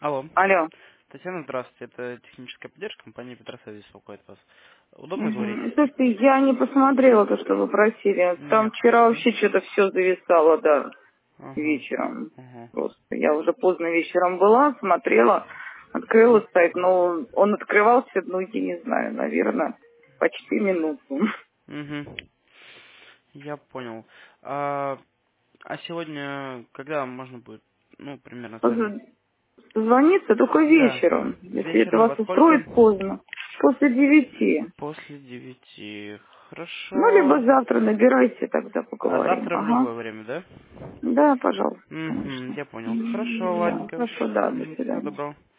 Алло. Алло. Татьяна, здравствуйте. Это техническая поддержка компании Петросервис беспокоит вас. Удобно говорить? Слушайте, я не посмотрела то, что вы просили. Там Нет. вчера вообще что-то все зависало, да, Ага. вечером. Ага. Просто я уже поздно вечером была, смотрела, открыла сайт, но он открывался, ну, я не знаю, наверное, почти минуту. Угу. Я понял. А сегодня, когда можно будет, ну, примерно скажем? Звонится только Да. вечером, если это Вечером вас во сколько? устроит поздно, после 9. После 9. Ну, либо Хорошо. завтра набирайте, тогда А поговорим. завтра в Ага. любое время, да? Да, пожалуйста, Угу, конечно. я понял. Хорошо, Да, ладненько. хорошо, да, до Всего свидания. доброго.